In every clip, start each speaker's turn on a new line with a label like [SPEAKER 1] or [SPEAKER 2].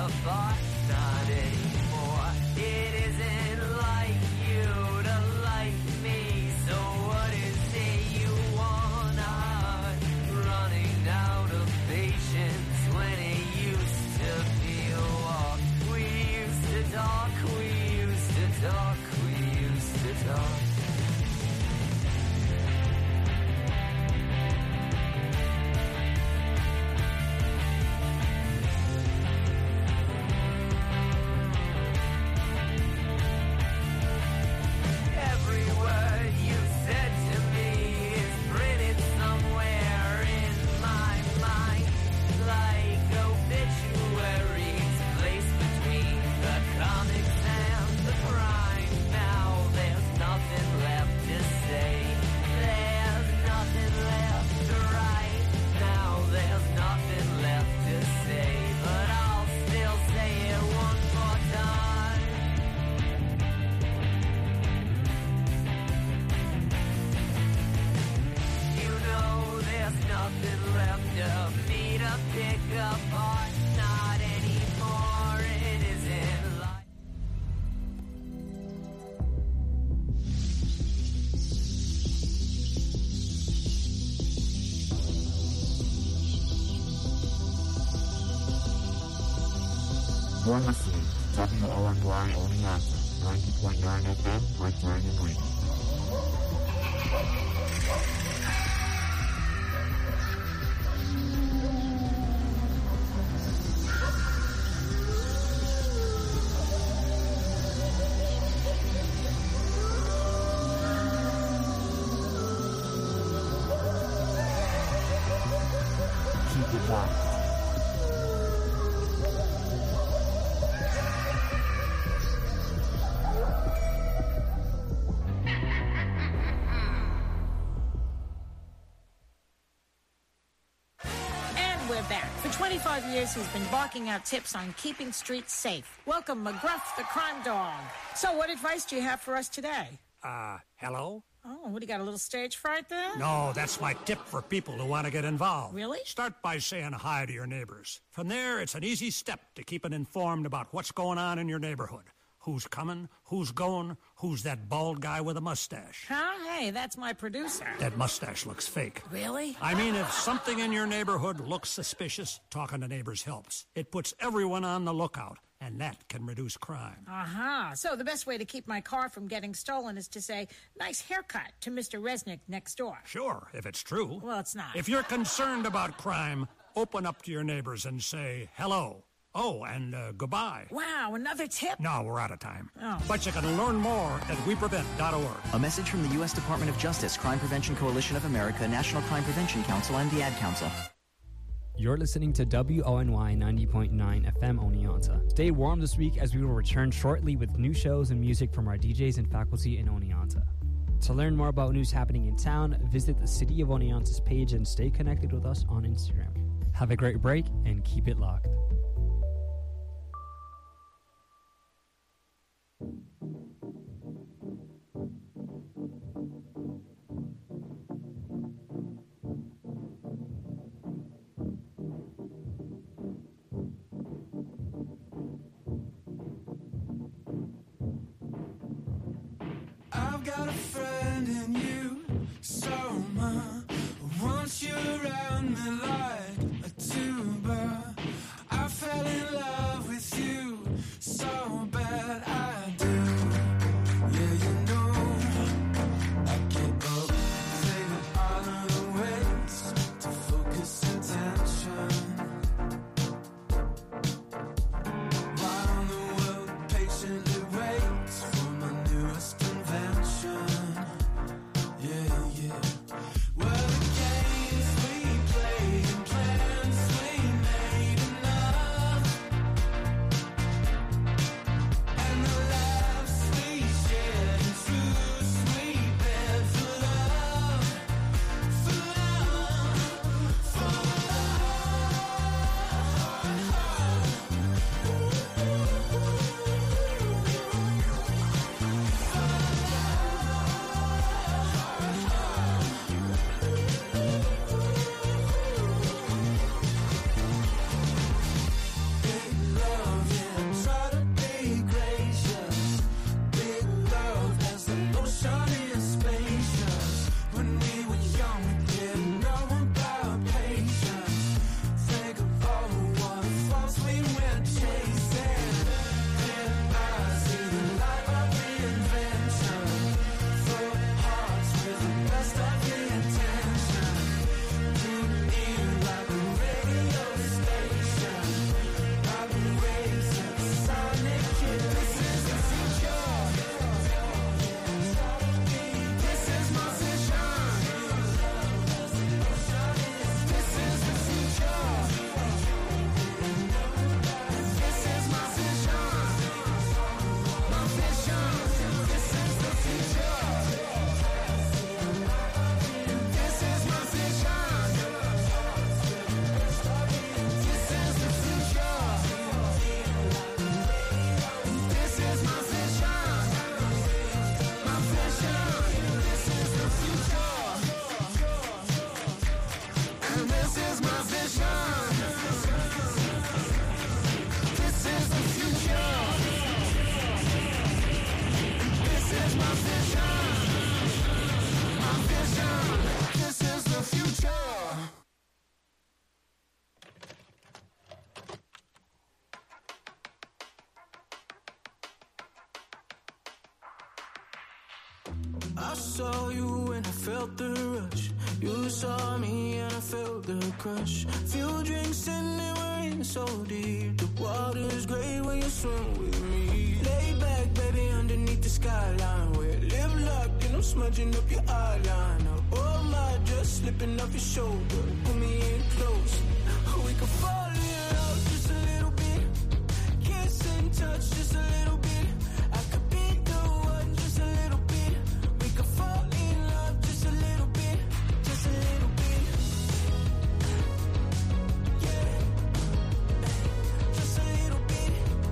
[SPEAKER 1] apart, not anymore. It isn't like you to like me, so what is it you want? Running out of patience when it used to feel off. We used to talk, we used to talk, we used to talk.
[SPEAKER 2] You're listening to WONY Oneonta, 90.9 FM, Red Dragon Radio. Keep it locked.
[SPEAKER 3] We're back. For 25 years, he's been barking out tips on keeping streets safe. Welcome, McGruff, the crime dog. So what advice do you have for us today?
[SPEAKER 4] Hello?
[SPEAKER 3] Oh, what, do you got a little stage fright there?
[SPEAKER 4] No, that's my tip for people who want to get involved.
[SPEAKER 3] Really?
[SPEAKER 4] Start by saying hi to your neighbors. From there, it's an easy step to keeping informed about what's going on in your neighborhood. Who's coming, who's going, who's that bald guy with a mustache.
[SPEAKER 3] Huh? Hey, that's my producer.
[SPEAKER 4] That mustache looks fake.
[SPEAKER 3] Really?
[SPEAKER 4] I mean, if something in your neighborhood looks suspicious, talking to neighbors helps. It puts everyone on the lookout, and that can reduce crime.
[SPEAKER 3] Uh-huh. So the best way to keep my car from getting stolen is to say, nice haircut to Mr. Resnick next door.
[SPEAKER 4] Sure, if it's true.
[SPEAKER 3] Well, it's not.
[SPEAKER 4] If you're concerned about crime, open up to your neighbors and say hello. Oh, and goodbye.
[SPEAKER 3] Wow, another tip?
[SPEAKER 4] No, we're out of time.
[SPEAKER 3] Oh.
[SPEAKER 4] But you can learn more at weprevent.org.
[SPEAKER 5] A message from the U.S. Department of Justice, Crime Prevention Coalition of America, National Crime Prevention Council, and the Ad Council.
[SPEAKER 6] You're listening to WONY 90.9 FM Oneonta. Stay warm this week as we will return shortly with new shows and music from our DJs and faculty in Oneonta. To learn more about news happening in town, visit the City of Oneonta's page and stay connected with us on Instagram. Have a great break and keep it locked.
[SPEAKER 7] I've got a friend in you, Soma. Want you around me like a tuba. I fell in love with you so bad I do. Yeah, you know I get up, saving all of the ways to focus attention. While the world patiently waits for my newest invention. And this is my vision. This is the future. This is my vision. My vision. This is the future. I saw you and I felt the rush. You saw me and I felt the crush. Few drinks and then we're in so deep. The water's gray when you swim with me. Lay back, baby, underneath the skyline. We're lip locked and I'm smudging up your eyeliner. Oh my, just slipping off your shoulder. Pull me in close. We could fall in love just a little bit. Kiss and touch just a little bit. I could be the one just a little bit. We could fall in love just a little bit. Just a little bit. Yeah. Just a little bit.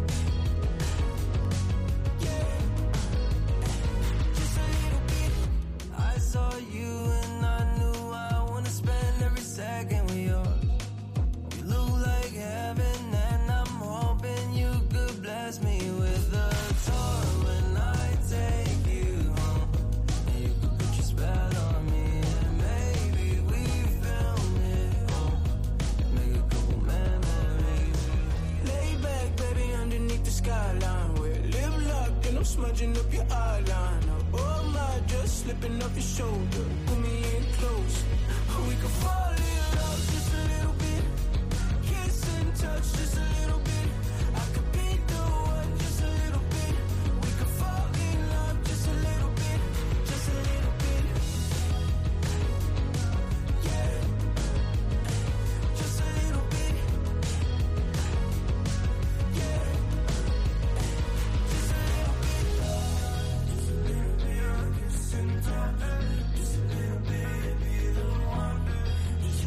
[SPEAKER 7] Yeah. Just a little bit. I saw you and I knew I wanna spend every second with you. You look like heaven and I'm hoping you could bless me with a tour when I take you home. And you could put your spell on me and maybe we film it home. Make a couple memories. Lay back, baby, underneath the skyline. We're lip locked and I'm smudging up your eyeliner. Oh my, just slipping off your shoulder. Pull me in close. We could fall in love just a little bit. Kiss and touch just a little bit. I could be the one just a little bit. We could fall in love just a little bit. Just a little bit. Yeah. Just a little bit. Yeah. Just a little bit. Just a little bit. Kiss and touch. Just a little bit. Be the one. Just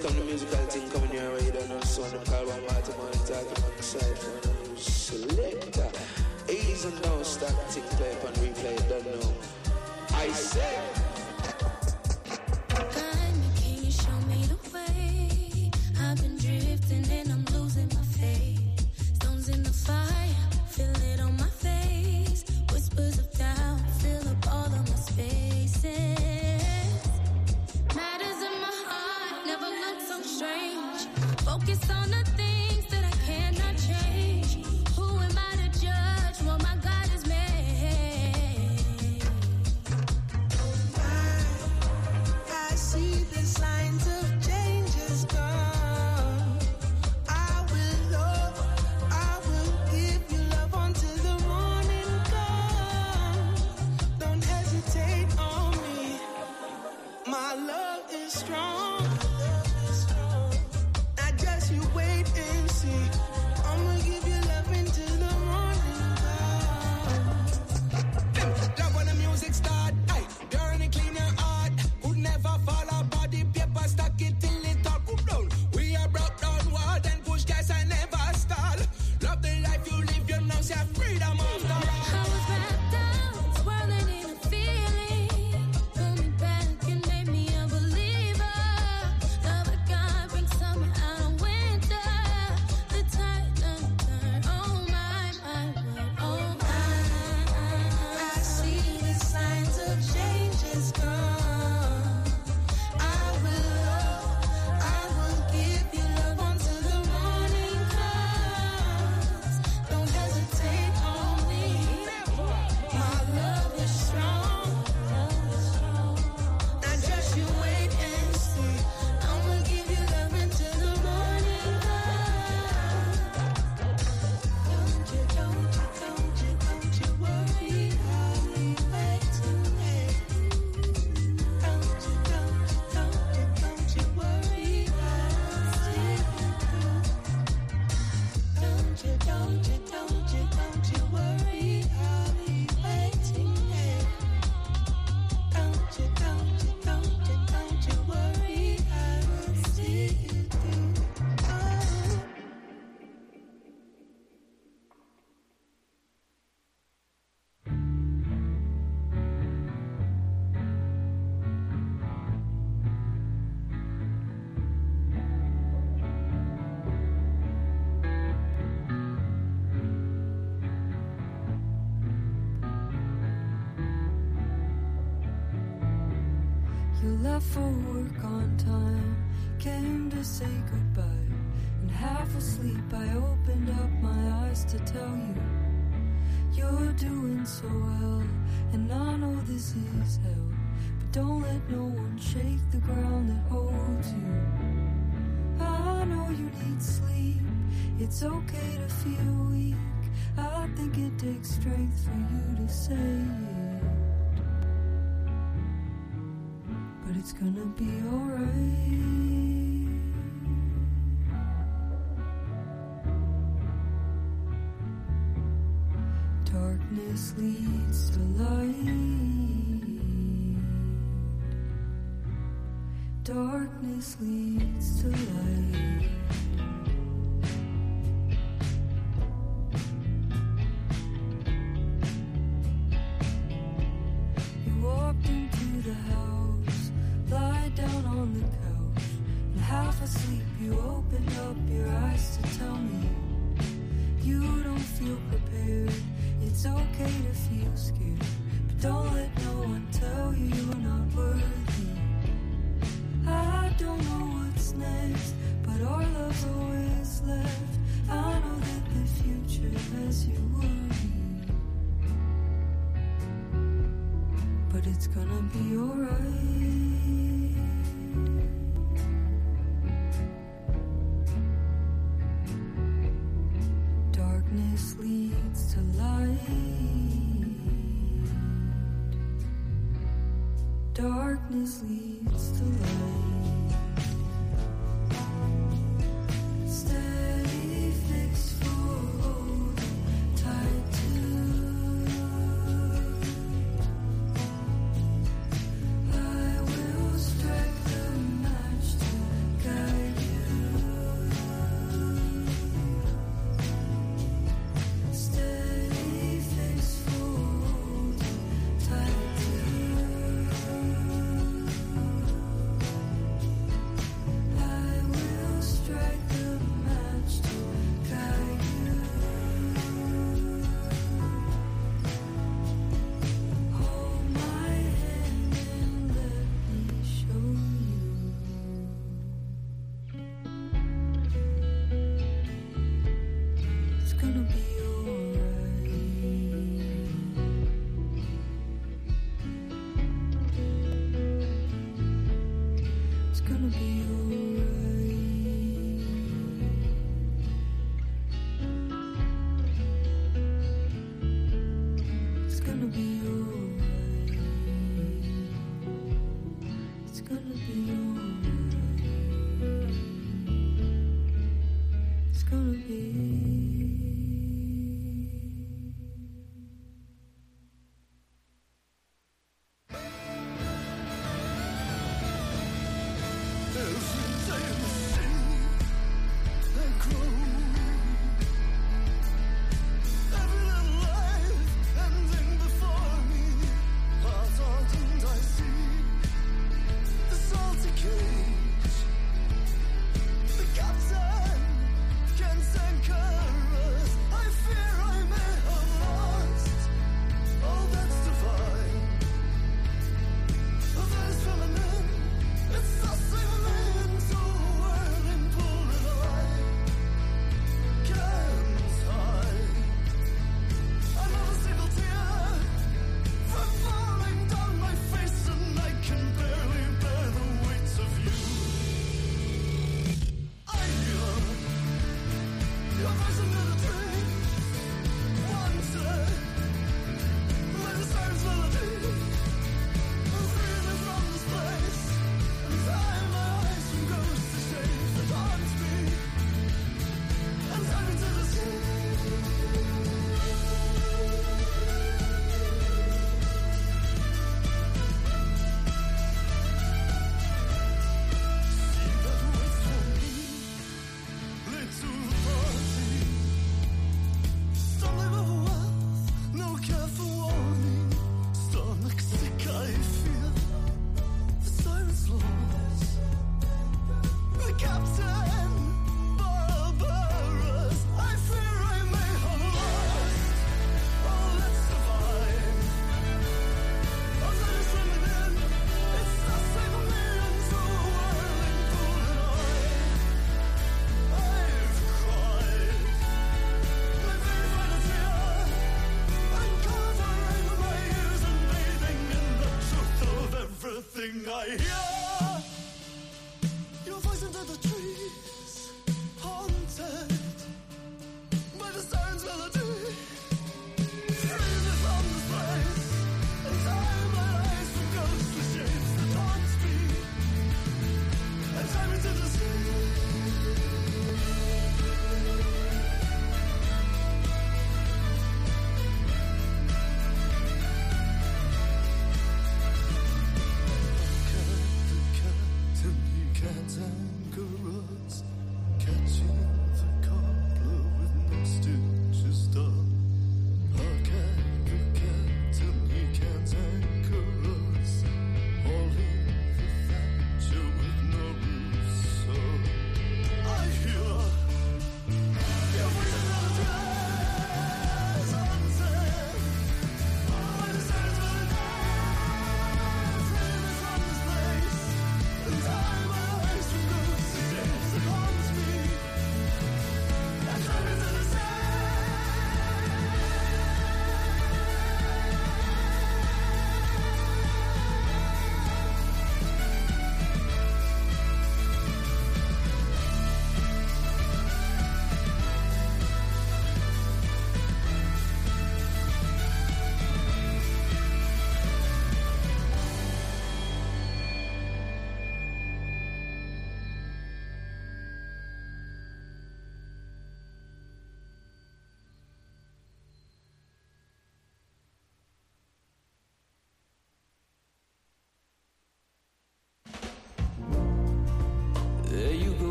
[SPEAKER 8] come the musical thing coming your way, you don't know, so I'm call one water man, talking on the side for a selector. Ease and down, start thing, play up and replay, don't know. I said.
[SPEAKER 9] Can you show me the way? I've been drifting and I'm losing my faith. Stones in the fire, feel it on my face. Whispers of doubt fill up all of my spaces. Matters in my heart never look so strange. Focus on the things that I cannot change. Who am I to judge what my God has made?
[SPEAKER 7] I see the signs of change is gone. I will give you love until the morning comes. Don't hesitate on me. My love is strong. Now just you wait and see. I'ma give you love until the morning comes. Love when the music start. Aye, burn and clean your heart. Could never fall apart. The paper stack it till it all cool down. We are broke down wall and push gas and never stall. Love the life you live, you know, say freedom after all.
[SPEAKER 9] I was wrapped up, swirling in a feeling. Pull me back and made me a believer. Love of God brings summer out of winter. The tide turn, oh my, oh my.
[SPEAKER 7] I see the signs of change is gone. I will give you love until the morning comes. Don't hesitate on me. My love is strong. Now just you wait and see. I'ma give you love until the morning comes. Don't you worry, I'll be waiting here. Don't you worry, I'll see you through. Don't you worry, I'll be waiting here. Don't you worry, I will see you through. Oh.
[SPEAKER 10] You left for work on time, came to say goodbye. And half asleep, I opened up my eyes to tell you you're doing so well. And I know this is hell, but don't let no one shake the ground that holds you. I know you need sleep, it's okay to feel weak. I think it takes strength for you to say it. But it's gonna be alright. Darkness leads to light. Darkness leads to light. You walked into the house, lie down on the couch, and half asleep you opened up your eyes to tell me you don't feel prepared. It's okay to feel scared, but don't let no one tell you you're not worthy. I don't know what's next, but our love's always left. I know that the future has you worried, but it's gonna be alright. Darkness leads to light. Darkness leads to light. Steady, fixed, full, tied to. I will strike the match to guide. it's gonna be.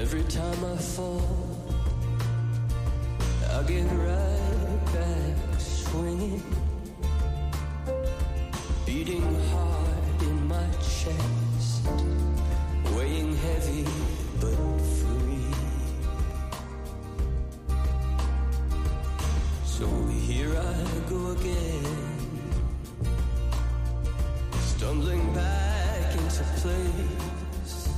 [SPEAKER 11] Every time I fall, I get right back swinging, beating hard in my chest, weighing heavy but free. So here I go again, stumbling back into place,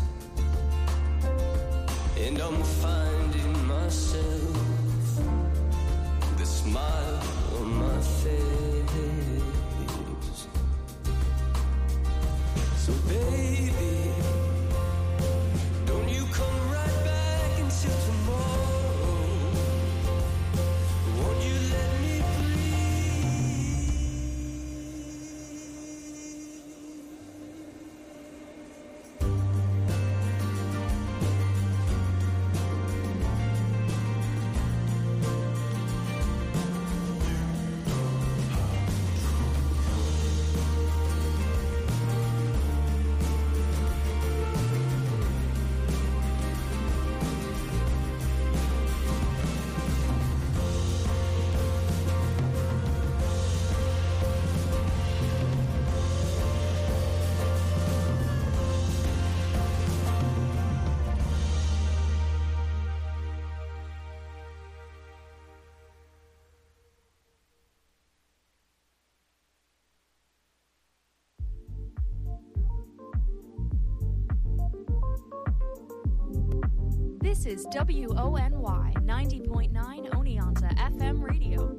[SPEAKER 11] and I'm finding myself, the smile on my face. So baby, don't you come right back until tomorrow. Won't you let me
[SPEAKER 12] This is WONY 90.9 Oneonta FM radio.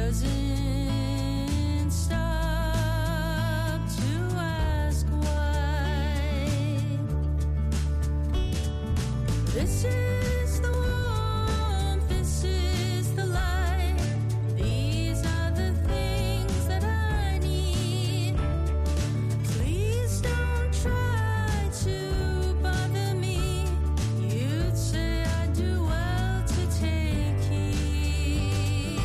[SPEAKER 10] doesn't stop to ask why. This is the warmth, this is the light. These are the things that I need. Please don't try to bother me. You'd say I do well to take heed.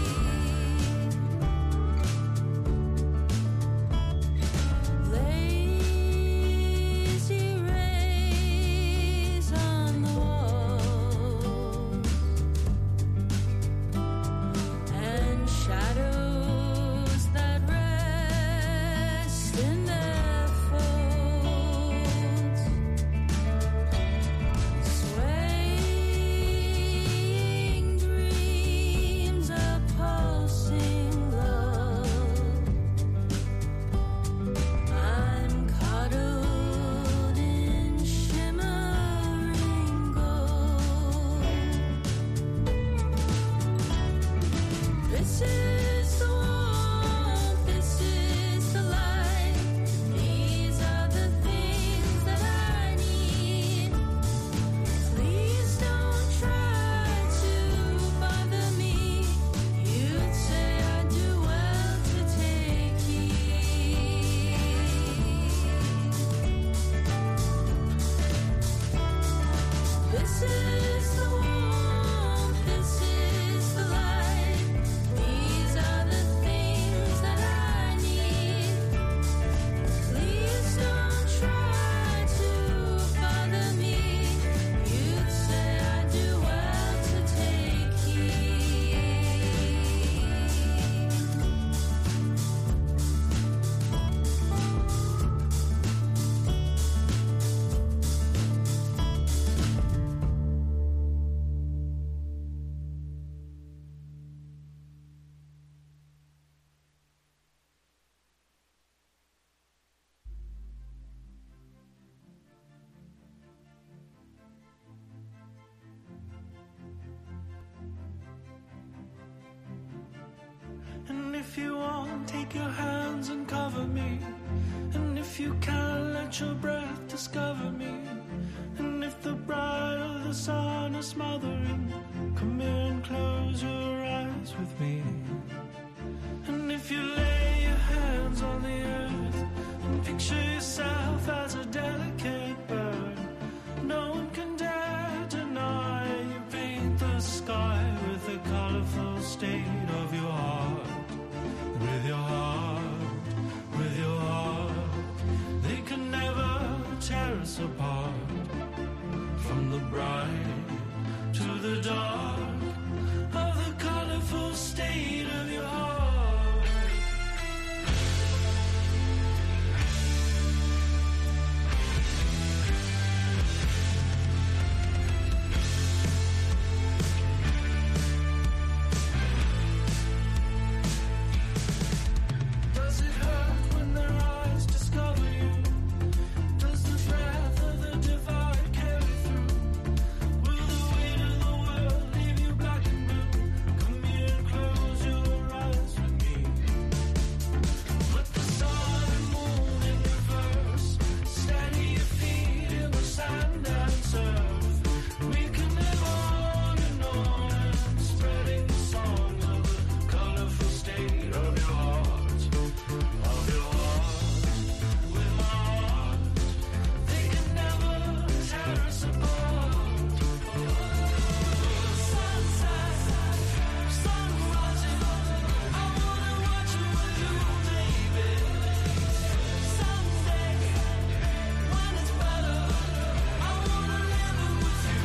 [SPEAKER 10] Lazy rays on the wall and shadows that rest in their folds, swaying dreams of pulsing love. I'm cuddled in shimmering gold. This is the warmth, this is the light. These are the things that I need. Please don't try to bother me. You'd say I do well to take heed. This is the warmth, this is the light. These are the things that I need. Please don't try to bother me. You'd say I do well to take heed.
[SPEAKER 7] And if you want, take your hands and cover me. And if you can, let your breath discover me. And if the bright of the sun is smothering, come here and close your eyes with me. And if you lay your hands on the earth and picture yourself as a delicate bird, no one can dare deny you paint the sky with the colorful state of your heart. With your heart, with your heart, they can never tear us apart. From the bright to the dark of the colorful state of your heart. Does it hurt when their eyes discover you? Does the breath of the divide carry through? Will the weight of the world leave you black and blue? Come here and close your eyes with me. Put the sun and moon in reverse. Steady your feet in the sand and surf. We can live on and on, spreading the song of the colorful state of your heart. Of your heart, with my heart, they can never tear us apart. Sunset, sun rising, I wanna watch it with you, baby. Someday, when it's better, I wanna live it with you.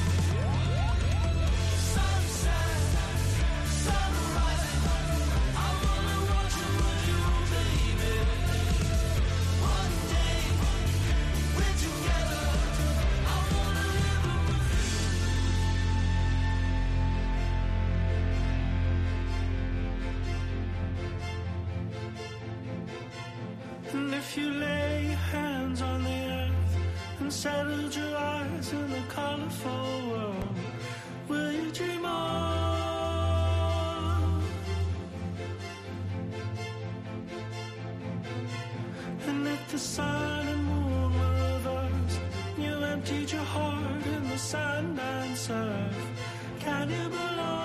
[SPEAKER 7] Sunset, sun rising, I wanna watch it with you, baby. One day, we're together, I wanna live it with you. And if you lay your hands on the earth and settled your eyes in the colorful world, will you dream on? sun and moon were reversed. You emptied your heart in the sand and surf. Can you belong?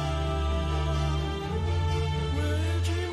[SPEAKER 7] Will you dream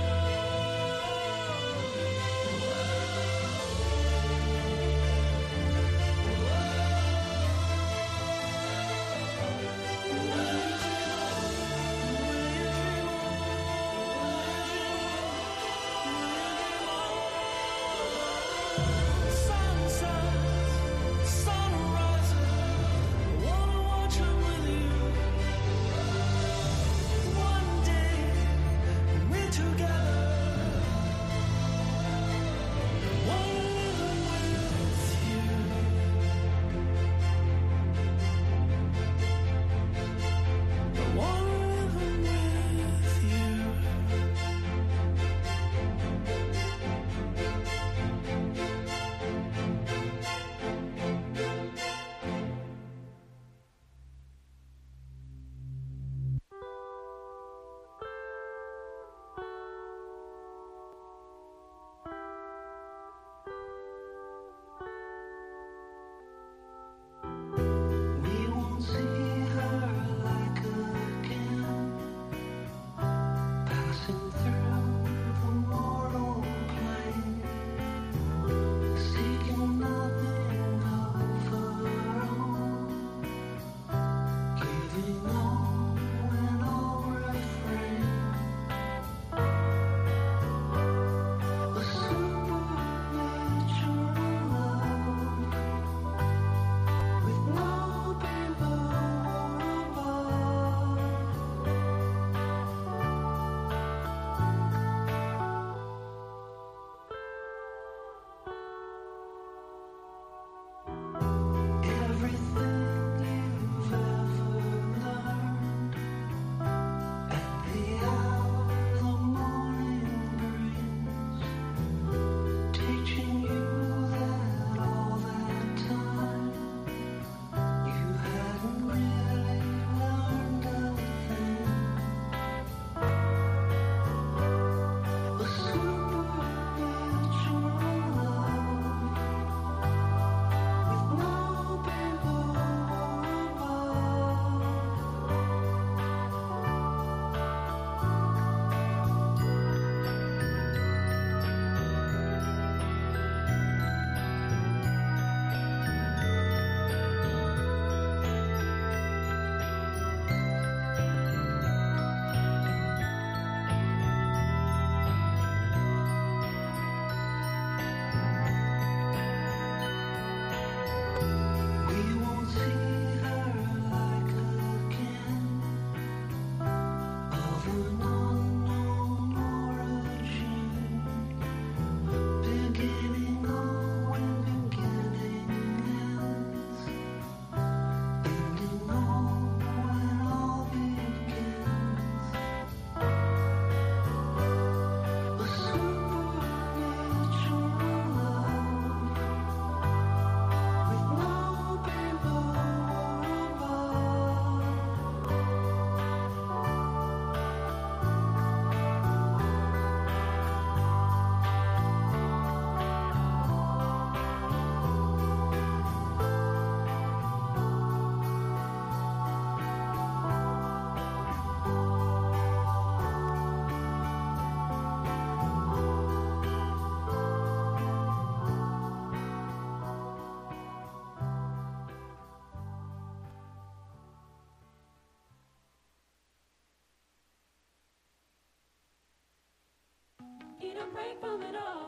[SPEAKER 9] break from it all.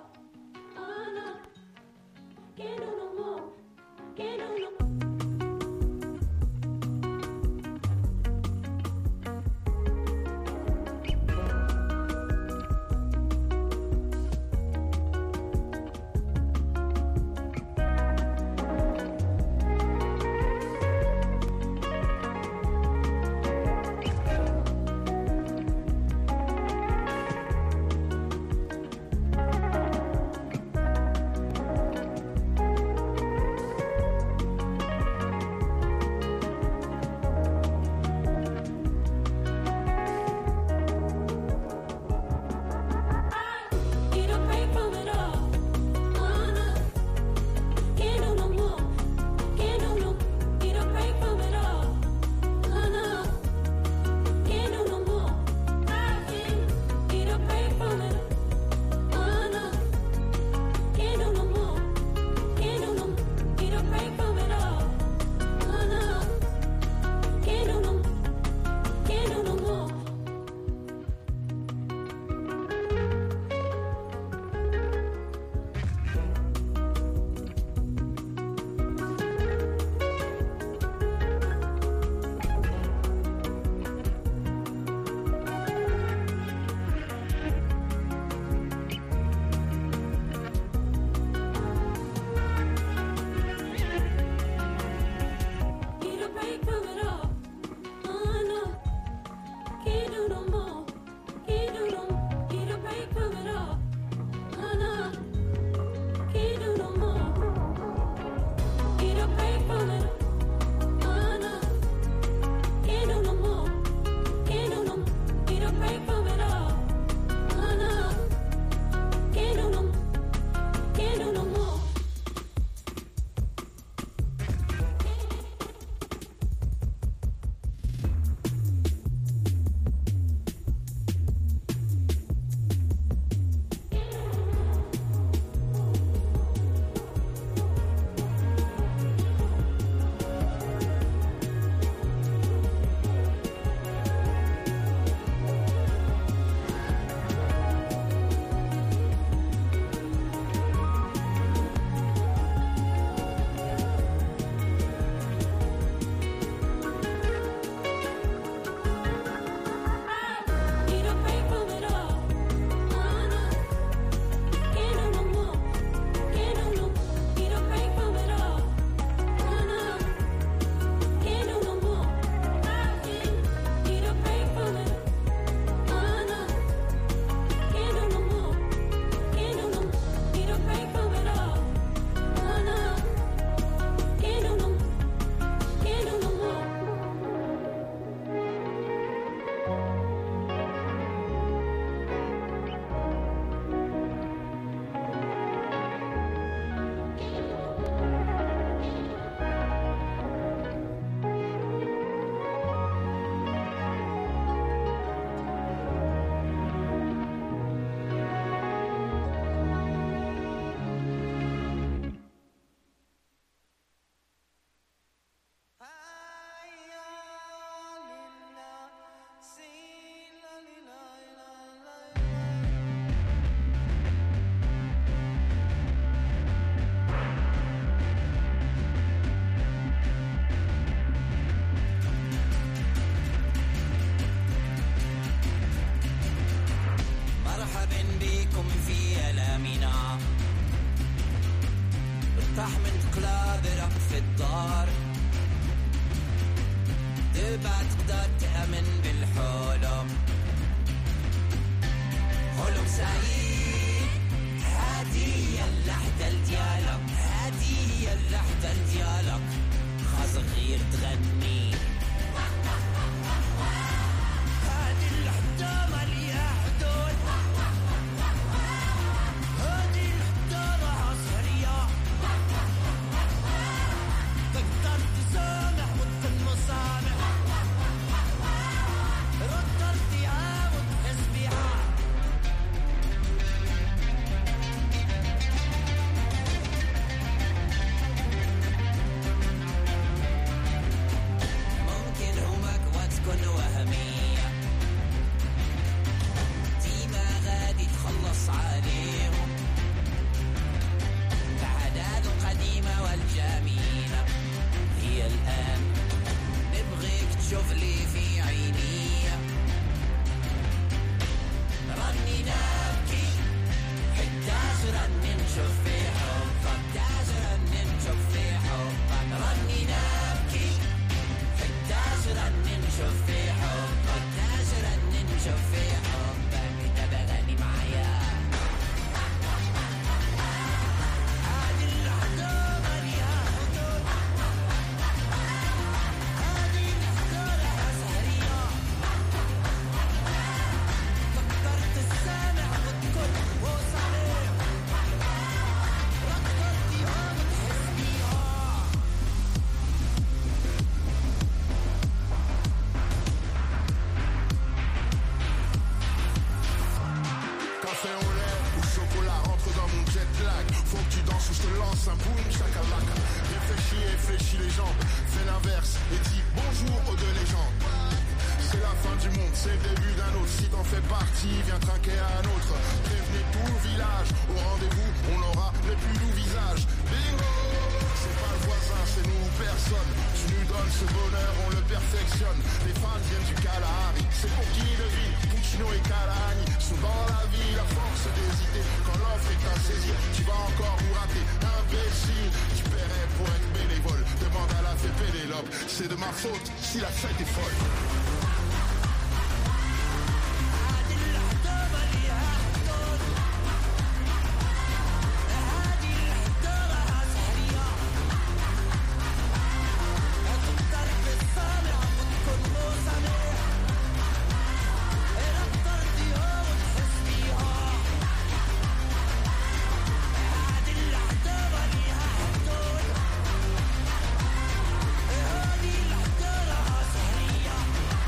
[SPEAKER 9] Oh no, can't do no more, can't do no more.
[SPEAKER 1] طحمنت قلابرك في الدار دبا تقدر تأمن بالحلم حلم سعيد هادي اللحظة ديالك هادي اللحظة ديالك خاص غير تغني هادي اللحظة مالية حدود هادي اللحظة راها سهرية تقدر تسامح وتكون مسامح ردر فيها وتحس بيها ممكن همك وتكون وهمية ديما غادي تخلص عليهم العادات القديمة والجميلة هي الآن نبغيك تشوف لي في عيني راني نبكي حتاش راني نشوف في حبك حتاش راني نشوف في حبك راني نبكي حتاش راني نشوف في حبك حتاش راني نشوف في حبك انت بغني معايا هادي اللحظة ماليها حدود هادي اللحظة راها سهرية تقدر تسامح وتكون وصريح ردر فيها وتحس بيها
[SPEAKER 13] Café au lait ou chocolat rentre dans mon jet lag. Faut que tu danses ou je te lance un boom chakalaka. Réfléchis les jambes, fais l'inverse et dis bonjour aux deux légendes. C'est la fin du monde, c'est le début d'un autre. Si t'en fais partie, viens trinquer à un autre. Prévenez tout le village, au rendez-vous, on aura les plus doux visages. Bingo! C'est pas le voisin, c'est nous ou personne. Tu nous donnes ce bonheur, on le perfectionne. Les fans viennent du Kalahari, c'est pour qui le vit. Puccino et Kalahari sont dans la vie, la force d'hésiter. Quand l'offre est à saisir, tu vas encore nous rater. Imbécile, tu paierais pour être bénévole. Demande à la fée Pénélope, c'est de ma faute si la fête est folle.
[SPEAKER 1] هادي اللحظة ماليها حدود هادي اللحظة راها سهرية تقدر تسامح وتكون مسامح ردر فيها وتحس بيها هادي اللحظة ماليها حدود هادي اللحظة راها سهرية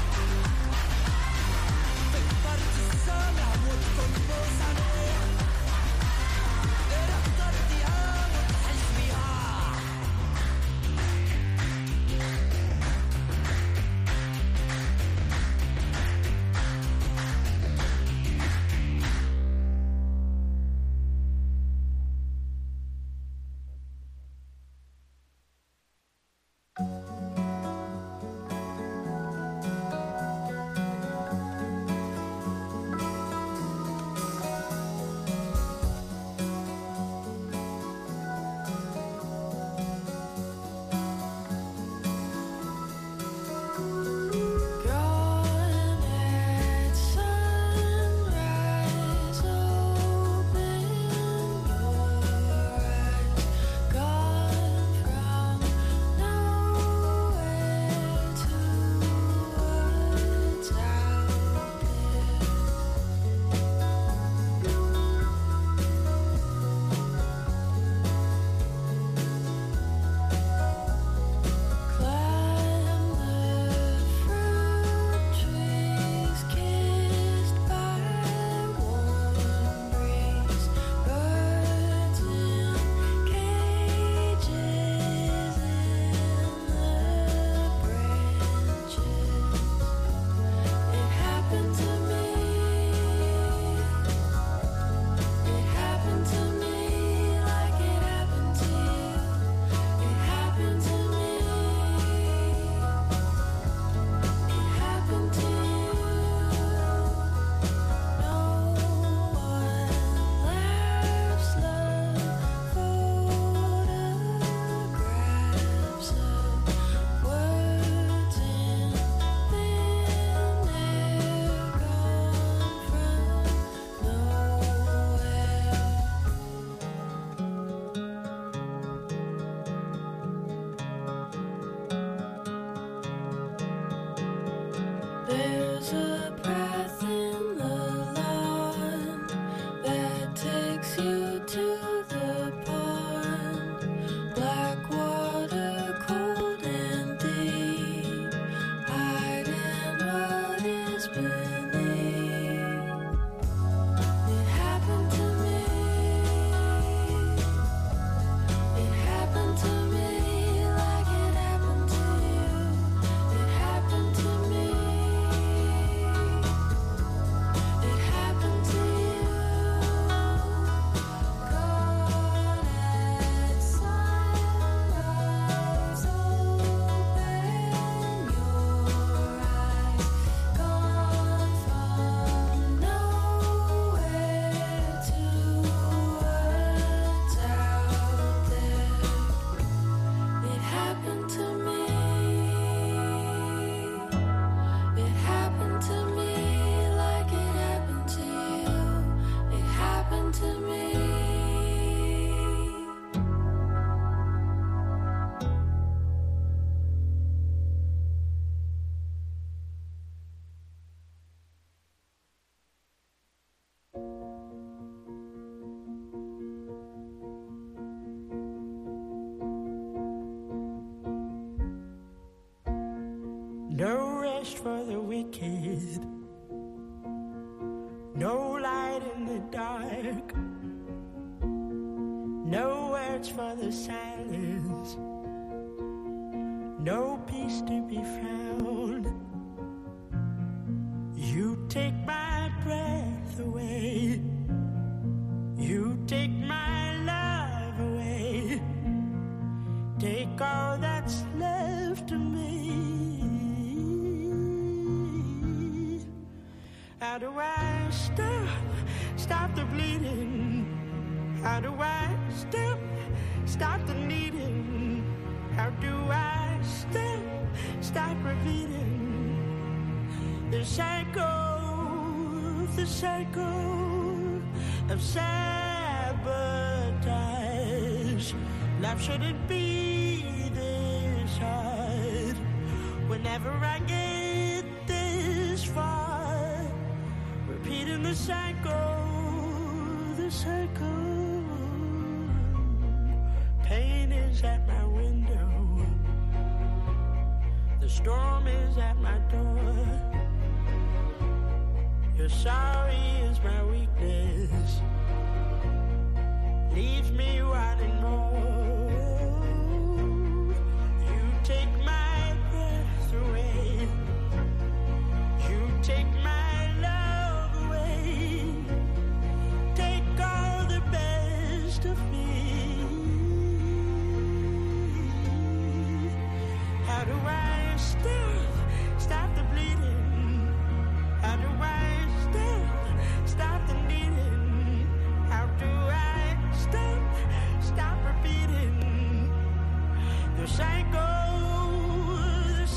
[SPEAKER 14] No rest for the wicked, no light in the dark, no words for the silence, no peace to be found. You take my breath away, you take my love away, take all that's left of me. How do I stop the bleeding? How do I stop the needing? How do I stop repeating the cycle of sabotage? Life shouldn't be this hard. Whenever I get this far, repeating the cycle. Pain is at my window, the storm is at my door. Your sorry is my weakness, leaves me wanting more. You take my breath away, you take my love away, take all the best of me. How do I stop the bleeding? How do I stop the needing? How do I stop repeating the cycle of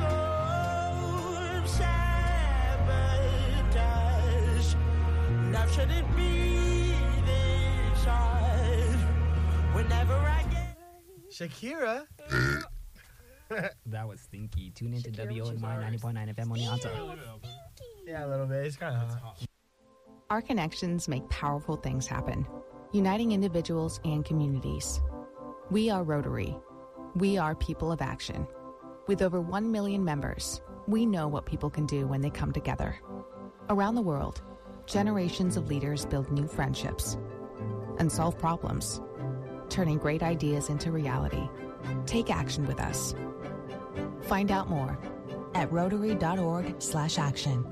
[SPEAKER 14] sabotage? Love shouldn't be this hard. Whenever I get
[SPEAKER 15] Shakira.
[SPEAKER 6] That was stinky. Tune into WONY 90.9 FM Oneonta.
[SPEAKER 15] Yeah, a little bit. It's kind of hot.
[SPEAKER 16] Our connections make powerful things happen, uniting individuals and communities. We are Rotary. We are people of action. With over 1 million members, we know what people can do when they come together. Around the world, generations of leaders build new friendships and solve problems, turning great ideas into reality. Take action with us. Find out more at rotary.org/action.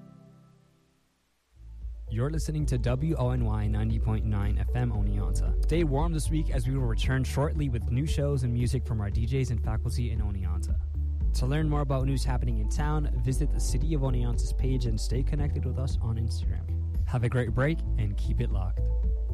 [SPEAKER 6] You're listening to WONY 90.9 FM Oneonta. Stay warm this week as we will return shortly with new shows and music from our DJs and faculty in Oneonta. To learn more about news happening in town, visit the City of Oneonta's page and stay connected with us on Instagram. Have a great break and keep it locked.